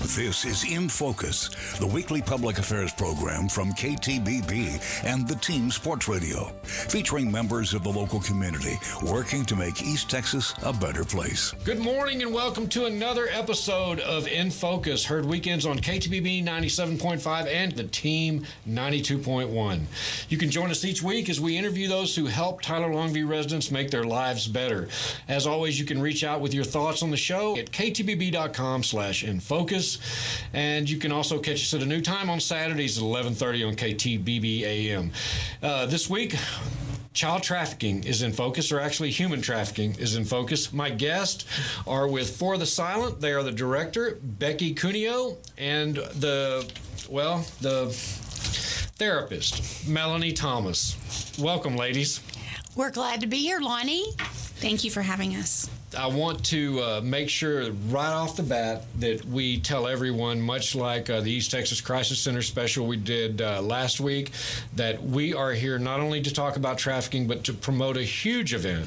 This is In Focus, the weekly public affairs program from KTBB and the Team Sports Radio, featuring members of the local community working to make East Texas a better place. Good morning and welcome to another episode of In Focus, heard weekends on KTBB 97.5 and the Team 92.1. You can join us each week as we interview those who help Tyler Longview residents make their lives better. As always, you can reach out with your thoughts on the show at ktbb.com/infocus. And you can also catch us at a new time on Saturdays at 11:30 on KTBB AM. This week, child trafficking is in focus, or actually human trafficking is in focus. My guests are with For the Silent. They are the director, Becky Cuneo, and the therapist, Melanie Thomas. Welcome, ladies. We're glad to be here, Lonnie. Thank you for having us. I want to make sure right off the bat that we tell everyone, much like the East Texas Crisis Center special we did last week, that we are here not only to talk about trafficking, but to promote a huge event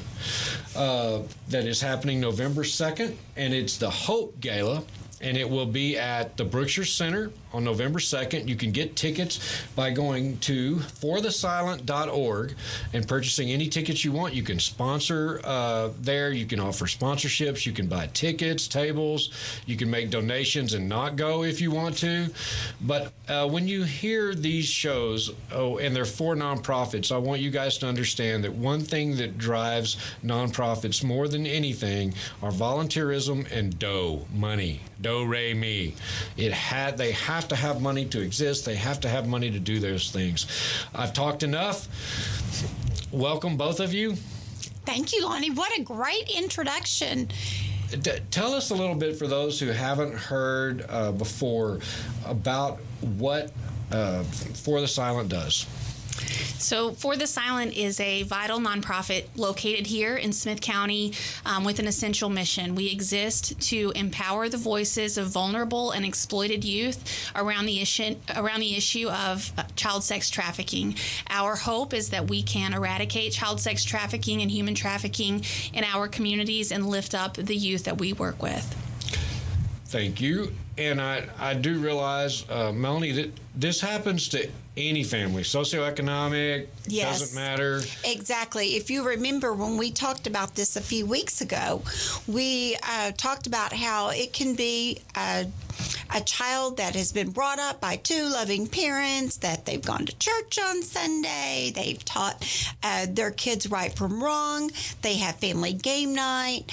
that is happening November 2nd, and it's the Hope Gala. And it will be at the Brookshire Center on November 2nd. You can get tickets by going to forthesilent.org and purchasing any tickets you want. You can sponsor there. You can offer sponsorships. You can buy tickets, tables. You can make donations and not go if you want to. But when you hear these shows, and they're for nonprofits, I want you guys to understand that one thing that drives nonprofits more than anything are volunteerism and money. Do-re-mi. They have to have money to exist. They have to have money to do those things. I've talked enough. Welcome, both of you. Thank you, Lonnie. What a great introduction. Tell us a little bit, for those who haven't heard before, about what For the Silent does. So For the Silent is a vital nonprofit located here in Smith County with an essential mission. We exist to empower the voices of vulnerable and exploited youth around the issue of child sex trafficking. Our hope is that we can eradicate child sex trafficking and human trafficking in our communities and lift up the youth that we work with. Thank you. And I do realize, Melanie, that this happens to any family, socioeconomic, yes, doesn't matter. Exactly. If you remember when we talked about this a few weeks ago, we talked about how it can be a child that has been brought up by two loving parents, that they've gone to church on Sunday, they've taught their kids right from wrong, they have family game night,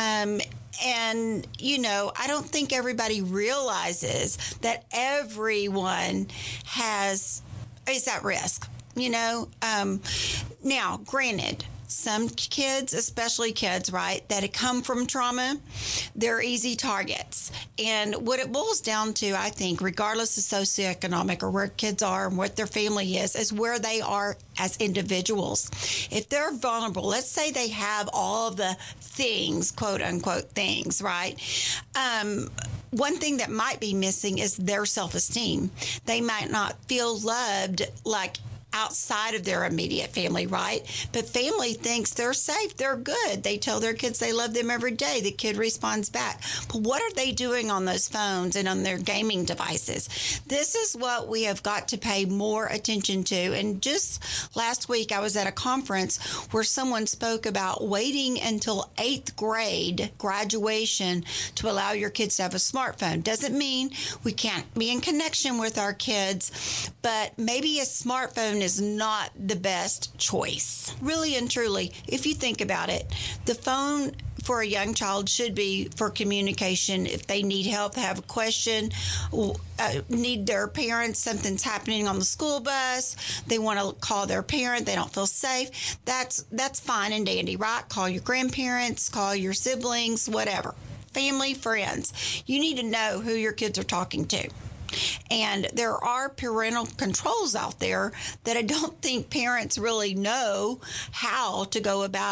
and, I don't think everybody realizes that everyone is at risk, Now, granted, some kids, especially kids, right, that have come from trauma, they're easy targets. And what it boils down to, I think, regardless of socioeconomic or where kids are and what their family is where they are as individuals. If they're vulnerable, let's say they have all of the things, quote unquote things, right? One thing that might be missing is their self-esteem. They might not feel loved like outside of their immediate family, right? But family thinks they're safe, they're good. They tell their kids they love them every day. The kid responds back. But what are they doing on those phones and on their gaming devices? This is what we have got to pay more attention to. And just last week, I was at a conference where someone spoke about waiting until 8th grade graduation to allow your kids to have a smartphone. Doesn't mean we can't be in connection with our kids, but maybe a smartphone is not the best choice. Really and truly, if you think about it, the phone for a young child should be for communication. If they need help, have a question, need their parents, something's happening on the school bus, they want to call their parent, they don't feel safe, that's fine and dandy, right? Call your grandparents, call your siblings, whatever. Family, friends. You need to know who your kids are talking to. And there are parental controls out there that I don't think parents really know how to go about it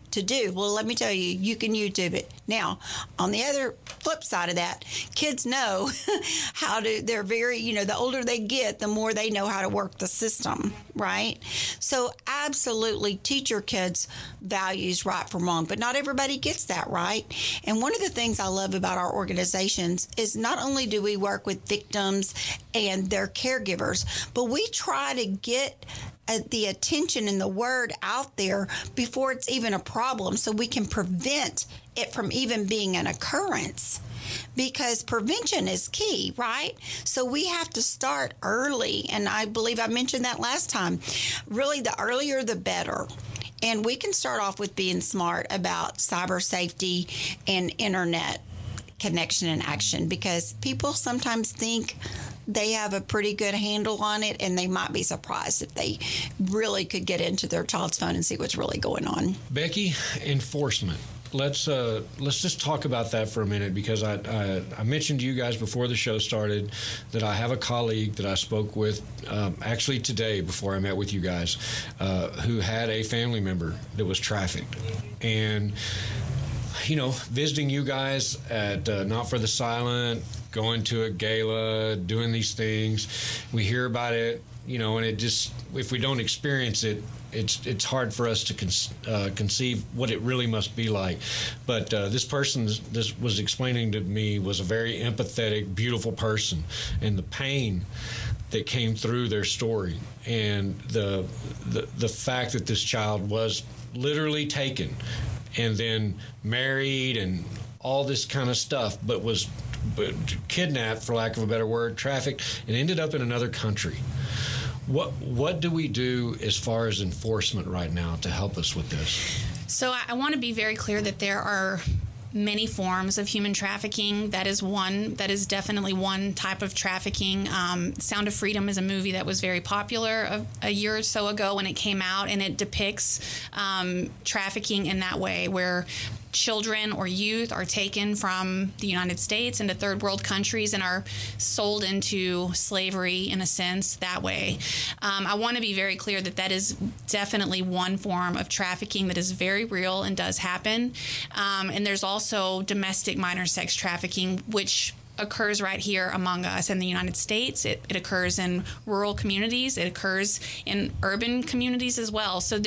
to do. Well, let me tell you, you can YouTube it. Now, on the other flip side of that, kids know how to, they're very, the older they get, the more they know how to work the system, right? So absolutely teach your kids values, right from wrong, but not everybody gets that right. And one of the things I love about our organizations is not only do we work with victims and their caregivers, but we try to get the attention and the word out there before it's even a problem so we can prevent it from even being an occurrence, because prevention is key, right? So we have to start early, and I believe I mentioned that last time. Really, the earlier the better. And we can start off with being smart about cyber safety and internet connection and action, because people sometimes think they have a pretty good handle on it, and they might be surprised if they really could get into their child's phone and see what's really going on. Becky, enforcement. Let's just talk about that for a minute, because I mentioned to you guys before the show started that I have a colleague that I spoke with actually today before I met with you guys who had a family member that was trafficked. And visiting you guys at Not for the Silent, going to a gala, doing these things, we hear about it, and it just, if we don't experience it, it's hard for us to conceive what it really must be like. But this person this was explaining to me was a very empathetic, beautiful person, and the pain that came through their story, and the fact that this child was literally taken and then married and all this kind of stuff, but was kidnapped, for lack of a better word, trafficked, and ended up in another country. What do we do as far as enforcement right now to help us with this? So I want to be very clear that there are many forms of human trafficking. That is definitely one type of trafficking. Sound of Freedom is a movie that was very popular a year or so ago when it came out, and it depicts trafficking in that way, where children or youth are taken from the United States into third world countries and are sold into slavery, in a sense, that way. I want to be very clear that is definitely one form of trafficking that is very real and does happen. And there's also domestic minor sex trafficking, which occurs right here among us in the United States. It occurs in rural communities. It occurs in urban communities as well. So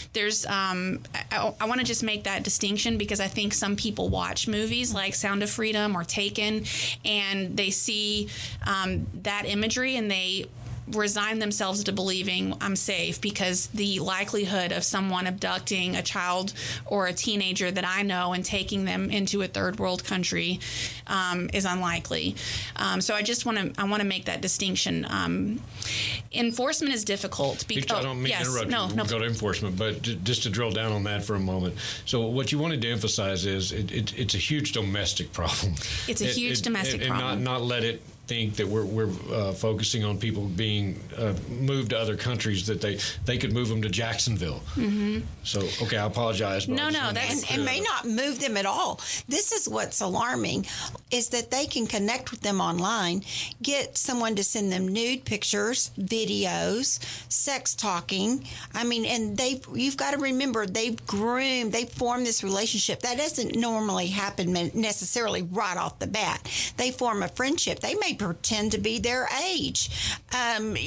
I want to just make that distinction, because I think some people watch movies like Sound of Freedom or Taken, and they see that imagery and they resign themselves to believing I'm safe, because the likelihood of someone abducting a child or a teenager that I know and taking them into a third world country is unlikely. So I want to make that distinction. Enforcement is difficult. I don't mean to interrupt you. We'll go to enforcement, but just to drill down on that for a moment. So what you wanted to emphasize is it's a huge domestic problem. It's a huge domestic problem. And not let it think that we're focusing on people being moved to other countries, that they could move them to Jacksonville. Mm-hmm. So, okay, I apologize. But and may not move them at all. This is what's alarming, is that they can connect with them online, get someone to send them nude pictures, videos, sex talking. I mean, and you've got to remember, they've formed this relationship. That doesn't normally happen necessarily right off the bat. They form a friendship. They may pretend to be their age, and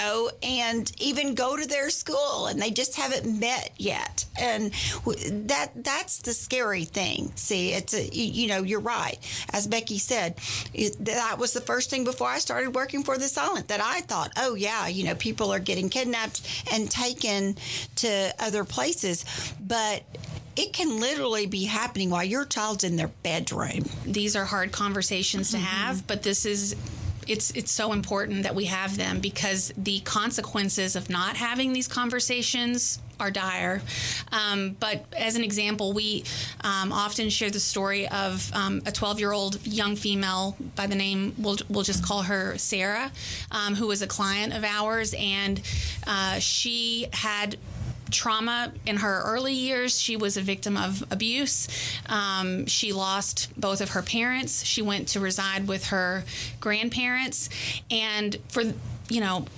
even go to their school, and they just haven't met yet. And that's the scary thing. See, you're right. As Becky said, that was the first thing before I started working for the Silent, that I thought, oh yeah, people are getting kidnapped and taken to other places. But it can literally be happening while your child's in their bedroom. These are hard conversations to have, but it's so important that we have them, because the consequences of not having these conversations are dire. But as an example, we often share the story of a 12-year-old young female by the name, we'll just call her Sarah, who was a client of ours, and she had trauma in her early years. She was a victim of abuse. She lost both of her parents. She went to reside with her grandparents. And for,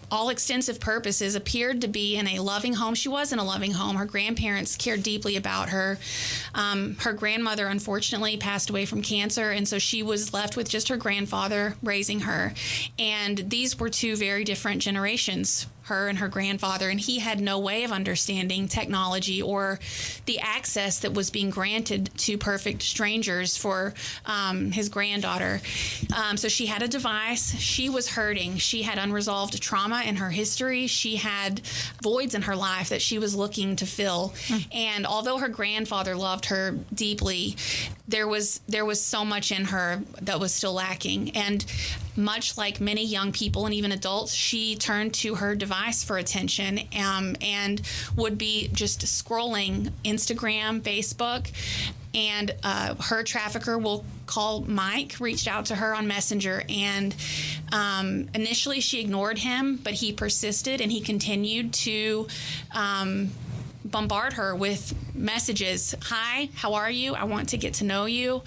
all extensive purposes, appeared to be in a loving home. She was in a loving home. Her grandparents cared deeply about her. Her grandmother, unfortunately, passed away from cancer, and so she was left with just her grandfather raising her. And these were two very different generations, her and her grandfather, and he had no way of understanding technology or the access that was being granted to perfect strangers for his granddaughter. So she had a device. She was hurting. She had unresolved trauma in her history. She had voids in her life that she was looking to fill. And although her grandfather loved her deeply, there was so much in her that was still lacking. And much like many young people and even adults, she turned to her device for attention and would be just scrolling Instagram, Facebook, and her trafficker, will call Mike, reached out to her on Messenger, and initially she ignored him, but he persisted and he continued to bombard her with messages. Hi, how are you? I want to get to know you.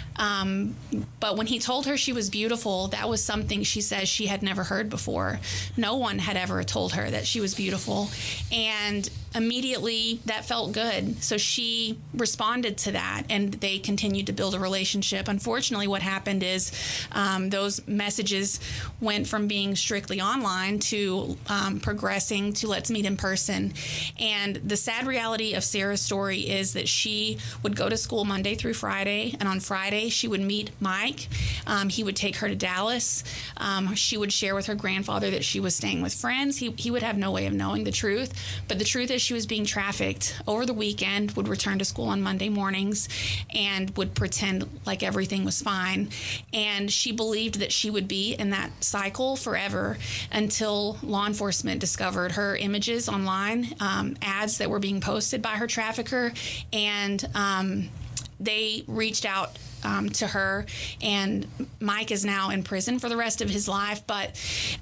But when he told her she was beautiful, that was something she says she had never heard before. No one had ever told her that she was beautiful. And immediately that felt good. So she responded to that, and they continued to build a relationship. Unfortunately, what happened is those messages went from being strictly online to progressing to let's meet in person. And the sad reality of Sarah's story is that she would go to school Monday through Friday, and on Friday she would meet Mike. He would take her to Dallas. She would share with her grandfather that she was staying with friends. He would have no way of knowing the truth, but the truth is she was being trafficked over the weekend, would return to school on Monday mornings, and would pretend like everything was fine. And she believed that she would be in that cycle forever until law enforcement discovered her images online, ads that were being posted by her trafficker, and they reached out to her, and Mike is now in prison for the rest of his life. But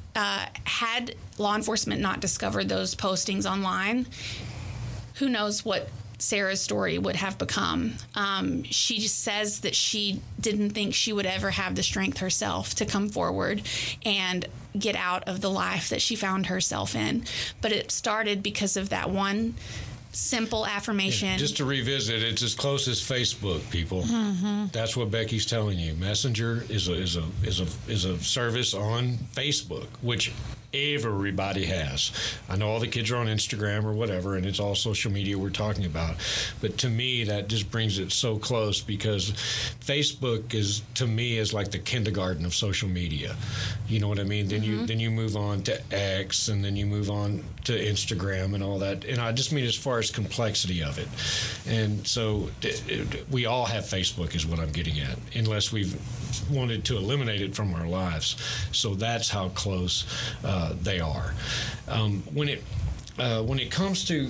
had law enforcement not discovered those postings online, who knows what Sarah's story would have become. She just says that she didn't think she would ever have the strength herself to come forward and get out of the life that she found herself in. But it started because of that one simple affirmation. Yeah, just to revisit, it's as close as Facebook, people. Mm-hmm. That's what Becky's telling you. Messenger is a service on Facebook, which everybody has. I know all the kids are on Instagram or whatever, and it's all social media we're talking about. But to me, that just brings it so close, because Facebook is, to me, is like the kindergarten of social media. You know what I mean? Then you move on to X, and then you move on to Instagram and all that. And I just mean as far as complexity of it. And so we all have Facebook is what I'm getting at, unless we've wanted to eliminate it from our lives. So that's how close they are. When it comes to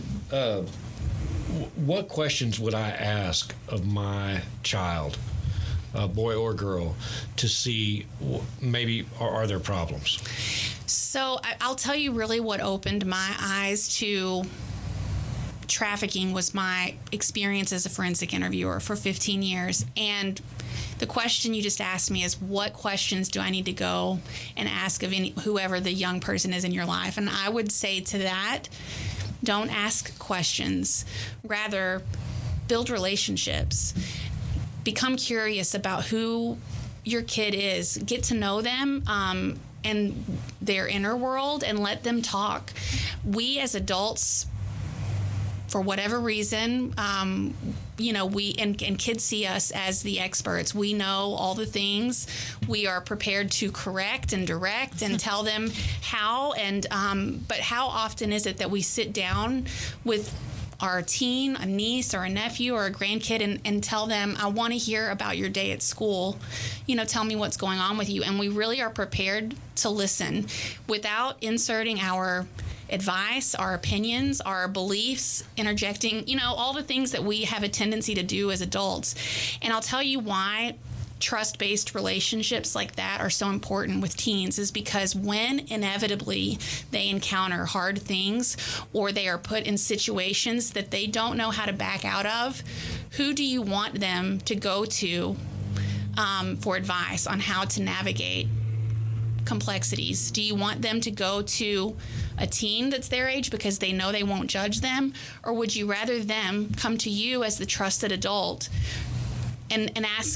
what questions would I ask of my child, boy or girl, to see maybe are there problems? So I'll tell you really what opened my eyes to trafficking was my experience as a forensic interviewer for 15 years. And the question you just asked me is, what questions do I need to go and ask of whoever the young person is in your life? And I would say to that, don't ask questions. Rather, build relationships. Become curious about who your kid is. Get to know them and their inner world, and let them talk. We as adults, for whatever reason, we and kids see us as the experts. We know all the things. We are prepared to correct and direct and tell them how. But how often is it that we sit down with our teen, a niece or a nephew or a grandkid, and tell them, I want to hear about your day at school. Tell me what's going on with you. And we really are prepared to listen without inserting our advice, our opinions, our beliefs, interjecting, all the things that we have a tendency to do as adults. And I'll tell you why trust-based relationships like that are so important with teens, is because when inevitably they encounter hard things or they are put in situations that they don't know how to back out of, who do you want them to go to for advice on how to navigate complexities. Do you want them to go to a teen that's their age because they know they won't judge them? Or would you rather them come to you as the trusted adult and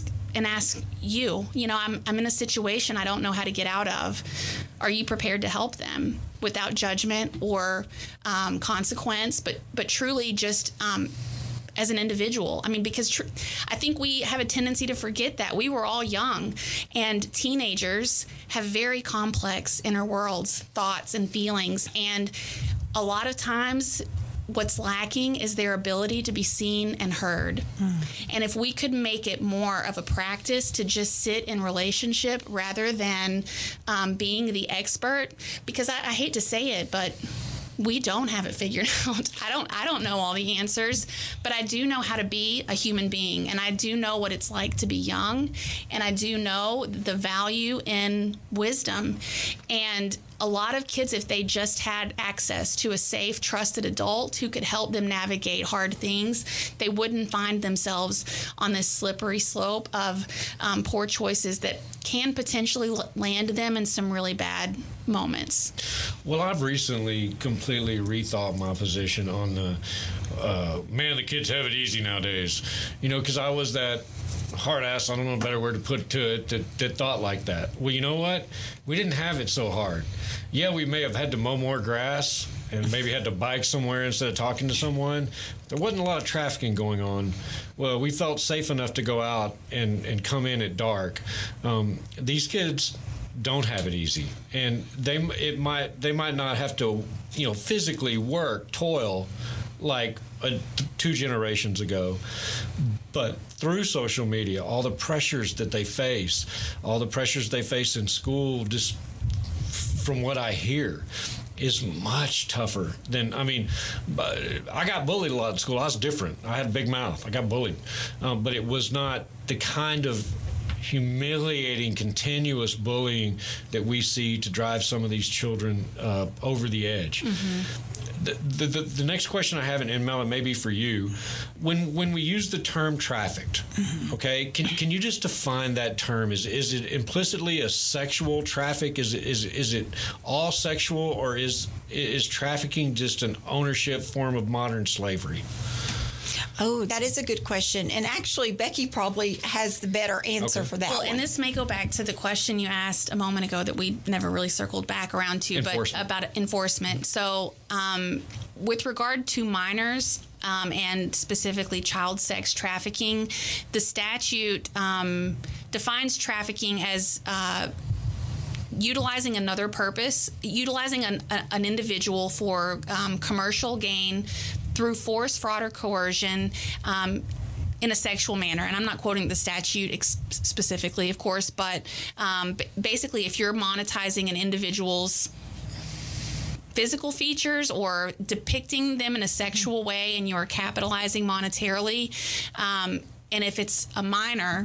ask you, I'm in a situation I don't know how to get out of. Are you prepared to help them without judgment or consequence, but truly just as an individual? I mean, because I think we have a tendency to forget that we were all young, and teenagers have very complex inner worlds, thoughts and feelings, and a lot of times what's lacking is their ability to be seen and heard. And if we could make it more of a practice to just sit in relationship rather than being the expert, because I hate to say it, but we don't have it figured out. I don't know all the answers, but I do know how to be a human being, and I do know what it's like to be young, and I do know the value in wisdom. And a lot of kids, if they just had access to a safe, trusted adult who could help them navigate hard things, they wouldn't find themselves on this slippery slope of poor choices that can potentially land them in some really bad moments. Well, I've recently completely rethought my position on the the kids have it easy nowadays. Because I was that hard ass, I don't know a better word to put to it, that thought like that. Well, you know what? We didn't have it so hard. Yeah, we may have had to mow more grass and maybe had to bike somewhere instead of talking to someone. There wasn't a lot of trafficking going on. Well, we felt safe enough to go out and come in at dark. These kids don't have it easy, and they might not have to physically toil like 2 generations ago, but through social media, all the pressures that they face, all the pressures they face in school, just from what I hear, is much tougher than, I got bullied a lot in school. I was different. I had a big mouth. I got bullied. But it was not the kind of humiliating, continuous bullying that we see to drive some of these children over the edge. Mm-hmm. The next question I have, and Mel, it may be for you, when we use the term trafficked, okay, can you just define that term? Is it implicitly a sexual traffic? Is it all sexual, or is trafficking just an ownership form of modern slavery? Oh, that is a good question. And actually, Becky probably has the better answer for that one. And this may go back to the question you asked a moment ago that we never really circled back around to, but about enforcement. So with regard to minors, and specifically child sex trafficking, the statute defines trafficking as utilizing another purpose, utilizing an individual for commercial gain through force, fraud, or coercion in a sexual manner. And I'm not quoting the statute specifically, of course, but basically if you're monetizing an individual's physical features or depicting them in a sexual way and you're capitalizing monetarily, and if it's a minor,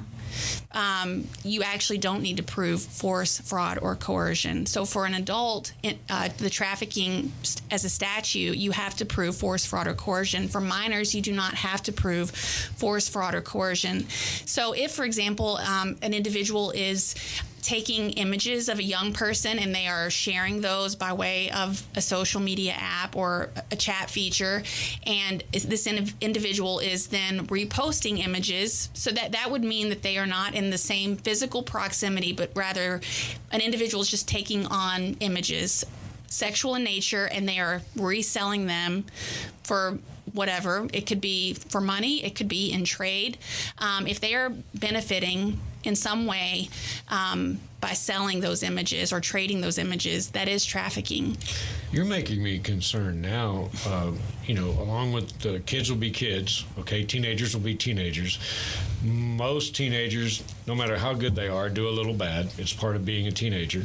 you actually don't need to prove force, fraud, or coercion. So for an adult, the trafficking as a statute, you have to prove force, fraud, or coercion. For minors, you do not have to prove force, fraud, or coercion. So if, for example, an individual is taking images of a young person and they are sharing those by way of a social media app or a chat feature, and this individual is then reposting images, so that would mean that they are not in the same physical proximity, but rather an individual is just taking on images, sexual in nature, and they are reselling them for whatever. It could be for money, it could be in trade. If they are benefiting in some way by selling those images or trading those images, that is trafficking. You're making me concerned now. Along with the kids will be kids, okay, teenagers will be teenagers. Most teenagers, no matter how good they are, do a little bad. It's part of being a teenager.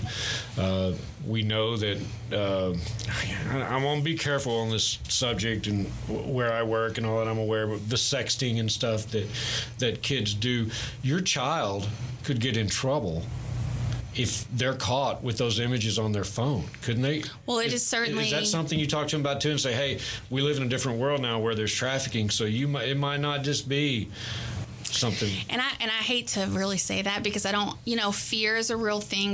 We know that I want to be careful on this subject and where I work and all that. I'm aware of the sexting and stuff that kids do. Your child could get in trouble if they're caught with those images on their phone, couldn't they? Well, it is certainly. Is that something you talk to them about too, and say, "Hey, we live in a different world now where there's trafficking, so it might not just be something." And I hate to really say that, because I don't, fear is a real thing that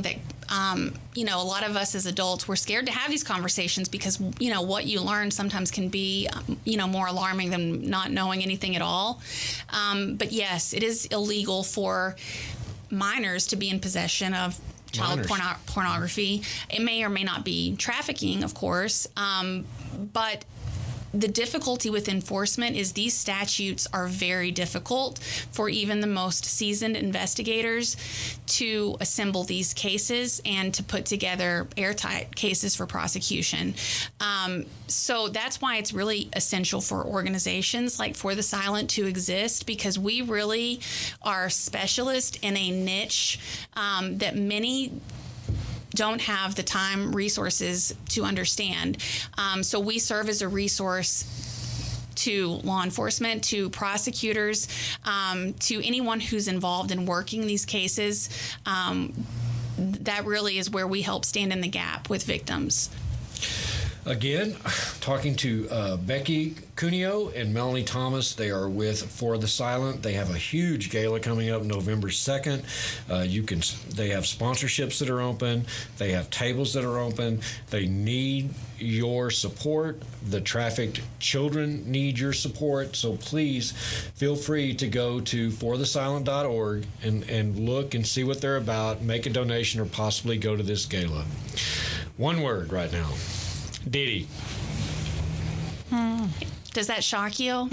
a lot of us as adults, we're scared to have these conversations because, what you learn sometimes can be, more alarming than not knowing anything at all. But yes, it is illegal for minors to be in possession of child pornography. It may or may not be trafficking, of course, but the difficulty with enforcement is these statutes are very difficult for even the most seasoned investigators to assemble these cases and to put together airtight cases for prosecution. So that's why it's really essential for organizations like For the Silent to exist, because we really are specialists in a niche that many don't have the time, resources to understand. So we serve as a resource to law enforcement, to prosecutors, to anyone who's involved in working these cases. That really is where we help stand in the gap with victims. Again, talking to Becky Cuneo and Melanie Thomas. They are with For the Silent. They have a huge gala coming up November 2nd. They have sponsorships that are open. They have tables that are open. They need your support. The trafficked children need your support. So please feel free to go to forthesilent.org and look and see what they're about, make a donation, or possibly go to this gala. One word right now. Diddy. Does that shock you?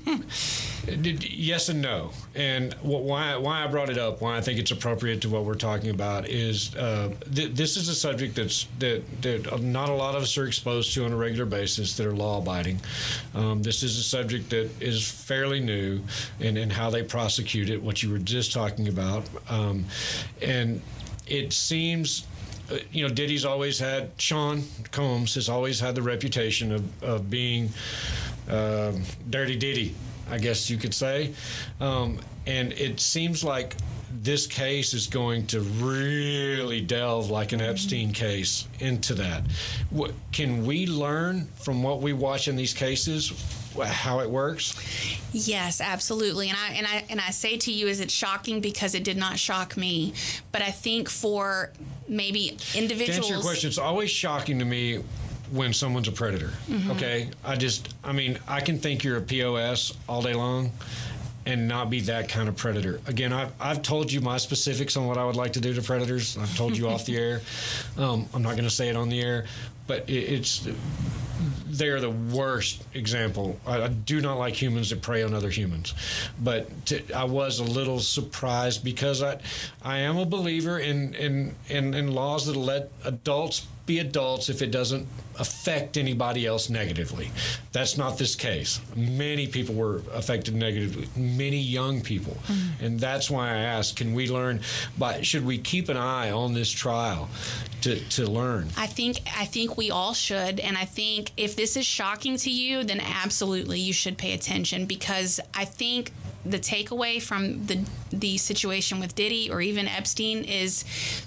Yes and no. And why I brought it up, why I think it's appropriate to what we're talking about is this is a subject that not a lot of us are exposed to on a regular basis that are law-abiding. This is a subject that is fairly new in how they prosecute it, what you were just talking about. And it seems... Diddy's always had, Sean Combs has always had the reputation of being Dirty Diddy, I guess you could say. And it seems like this case is going to really delve, like an Epstein case, into that. Can we learn from what we watch in these cases how it works? Yes, absolutely. And I say to you, is it shocking because it did not shock me? But I think for maybe individuals... To answer your question, it's always shocking to me when someone's a predator. Mm-hmm. Okay? I can think you're a POS all day long and not be that kind of predator. Again, I've told you my specifics on what I would like to do to predators. I've told you off the air. I'm not going to say it on the air, but they're the worst example. I do not like humans that prey on other humans. But I was a little surprised because I am a believer in laws that let adults be adults if it doesn't affect anybody else negatively. That's not this case. Many people were affected negatively, many young people. Mm-hmm. And that's why I asked, can we learn, should we keep an eye on this trial to learn? I think we all should. And I think if this is shocking to you, then absolutely you should pay attention, because I think the takeaway from the situation with Diddy or even Epstein is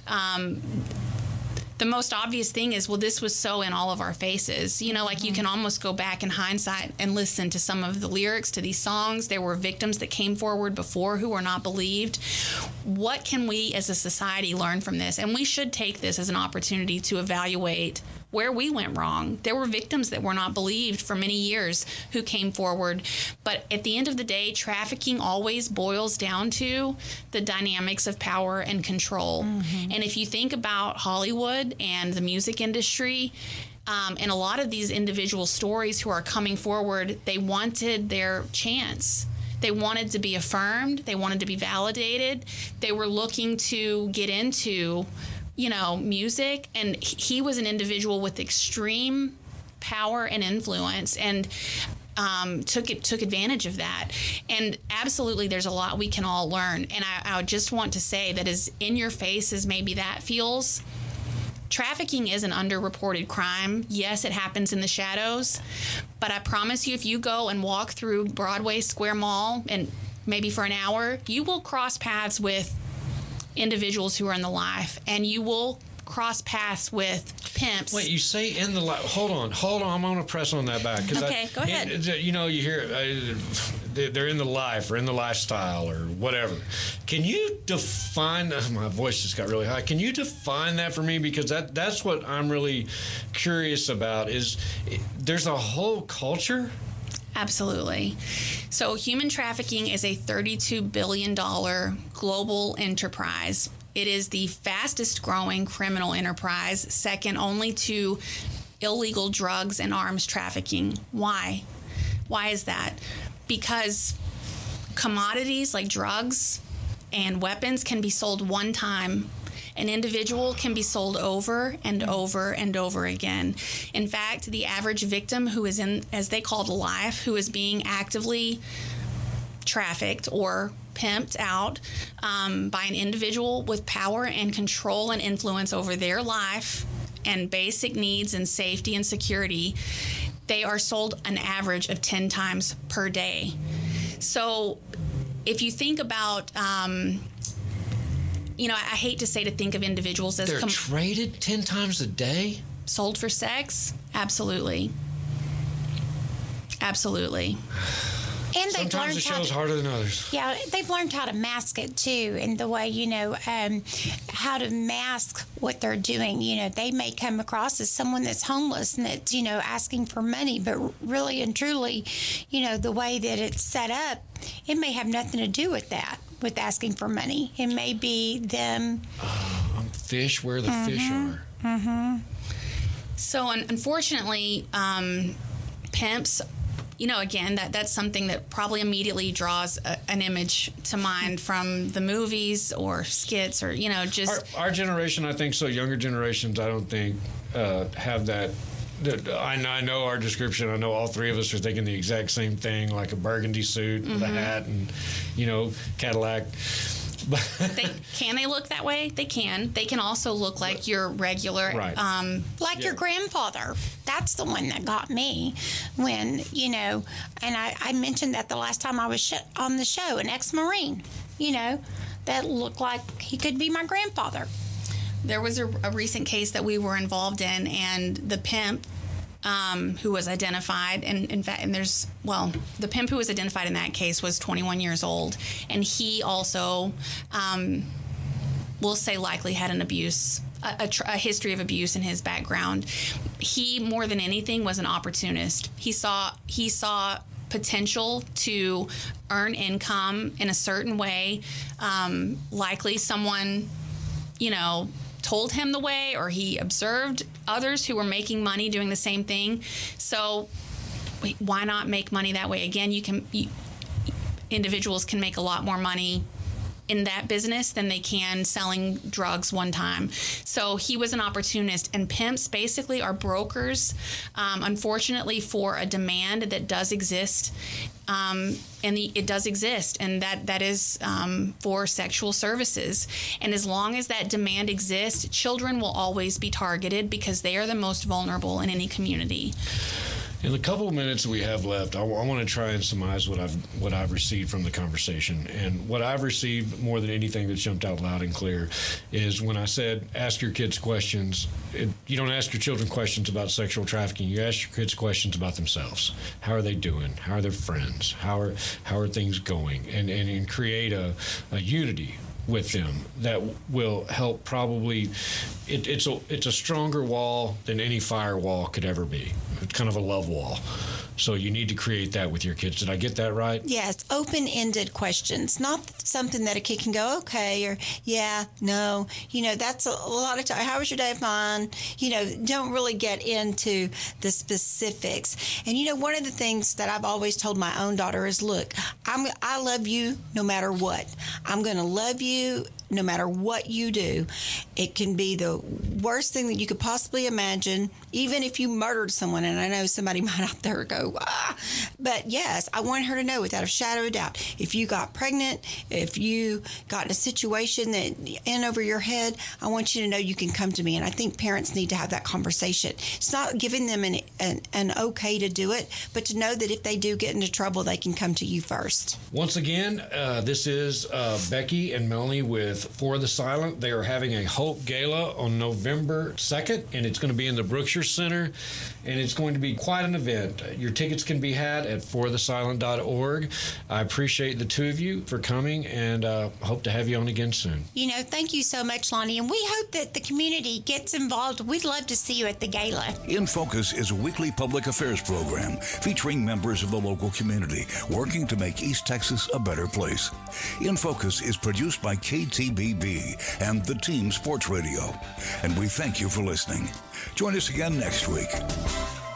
the most obvious thing is, well, this was so in all of our faces. You can almost go back in hindsight and listen to some of the lyrics to these songs. There were victims that came forward before who were not believed. What can we as a society learn from this? And we should take this as an opportunity to evaluate where we went wrong. There were victims that were not believed for many years who came forward. But at the end of the day, trafficking always boils down to the dynamics of power and control. Mm-hmm. And if you think about Hollywood and the music industry, and a lot of these individual stories who are coming forward, they wanted their chance. They wanted to be affirmed. They wanted to be validated. They were looking to get into music, and he was an individual with extreme power and influence, and took advantage of that. And absolutely, there's a lot we can all learn. And I would just want to say that as in your face as maybe that feels, trafficking is an underreported crime. Yes, it happens in the shadows, but I promise you, if you go and walk through Broadway Square Mall, and maybe for an hour, you will cross paths with individuals who are in the life, and you will cross paths with pimps. Wait, you say in the life? Hold on. I'm going to press on that back. Okay, go ahead. You hear they're in the life or in the lifestyle or whatever. Can you define? My voice just got really high. Can you define that for me? Because that's what I'm really curious about. Is there's a whole culture? Absolutely. So human trafficking is a $32 billion global enterprise. It is the fastest growing criminal enterprise, second only to illegal drugs and arms trafficking. Why? Why is that? Because commodities like drugs and weapons can be sold one time. An individual can be sold over and over and over again. In fact, the average victim who is in, as they call it, life, who is being actively trafficked or pimped out by an individual with power and control and influence over their life and basic needs and safety and security, they are sold an average of 10 times per day. So if you think about, I hate to say to think of individuals as... They're traded 10 times a day? Sold for sex? Absolutely. Absolutely. And they've Sometimes learned the show's harder than others. Yeah, they've learned how to mask it too, and the way, how to mask what they're doing. They may come across as someone that's homeless and that's, asking for money, but really and truly, the way that it's set up, it may have nothing to do with that, with asking for money. It may be them. Fish where the fish are. Mm-hmm. So, unfortunately, pimps... again, that's something that probably immediately draws an image to mind from the movies or skits or, just... Our generation, I think so. Younger generations, I don't think, have that. I know our description. I know all three of us are thinking the exact same thing, like a burgundy suit with a hat and, Cadillac. Can they look that way? They can. They can also look like your regular... Right. Your grandfather. That's the one that got me when, and I mentioned that the last time I was on the show, an ex-Marine, that looked like he could be my grandfather. There was a recent case that we were involved in, and the pimp who was identified, and in fact, the pimp who was identified in that case was 21 years old, and he also, we'll say, likely had an abuse, a history of abuse in his background. He, more than anything, was an opportunist. He saw potential to earn income in a certain way. Likely someone, told him the way, or he observed others who were making money doing the same thing. So why not make money that way? Again, individuals can make a lot more money in that business than they can selling drugs one time. So he was an opportunist, and pimps basically are brokers, unfortunately, for a demand that does exist. It does exist, and that is for sexual services. And as long as that demand exists, children will always be targeted because they are the most vulnerable in any community. In the couple of minutes we have left, I want to try and surmise what I've received from the conversation. And what I've received more than anything that's jumped out loud and clear is when I said, ask your kids questions. You don't ask your children questions about sexual trafficking. You ask your kids questions about themselves. How are they doing? How are their friends? How are things going? And create a unity with them that will help. Probably it's a stronger wall than any firewall could ever be. It's kind of a love wall. So you need to create that with your kids. Did I get that right? Yes, open-ended questions, not something that a kid can go, okay, or yeah, no. That's a lot of time. How was your day? Fine. Don't really get into the specifics. And, one of the things that I've always told my own daughter is, look, I love you no matter what. I'm going to love you no matter what you do. It can be the worst thing that you could possibly imagine, even if you murdered someone. And I know somebody might out there go, but yes, I want her to know without a shadow of doubt, if you got pregnant, if you got in a situation that in over your head, I want you to know you can come to me. And I think parents need to have that conversation. It's not giving them an okay to do it, but to know that if they do get into trouble, they can come to you first. Once again, this is Becky and Melanie with with For the Silent. They are having a Hope Gala on November 2nd, and it's going to be in the Brookshire Center, and it's going to be quite an event. Your tickets can be had at forthesilent.org. I appreciate the two of you for coming, and hope to have you on again soon. Thank you so much, Lonnie, and we hope that the community gets involved. We'd love to see you at the gala. In Focus is a weekly public affairs program featuring members of the local community working to make East Texas a better place. In Focus is produced by KTBB and the Team Sports Radio, and we thank you for listening. Join us again next week.